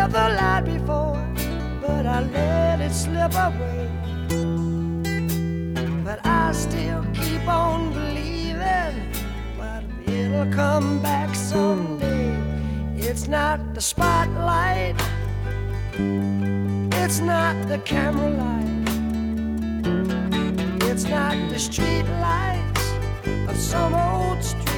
the light before, but I let it slip away. But I still keep on believing, but it'll come back someday. It's not the spotlight, it's not the camera light, it's not the street lights of some old street.